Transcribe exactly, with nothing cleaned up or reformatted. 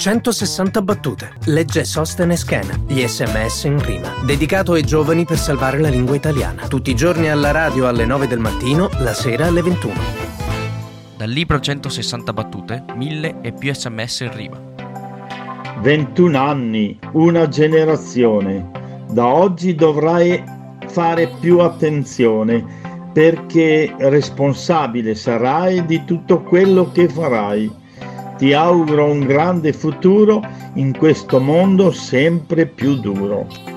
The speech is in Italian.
centosessanta battute. Legge Sostenes Schena. Gli sms in rima. Dedicato ai giovani per salvare la lingua italiana. Tutti i giorni alla radio alle nove del mattino, la sera alle ventuno. Dal libro centosessanta battute, mille e più sms in rima. ventuno anni, una generazione. Da oggi dovrai fare più attenzione, perché responsabile sarai di tutto quello che farai. Ti auguro un grande futuro in questo mondo sempre più duro.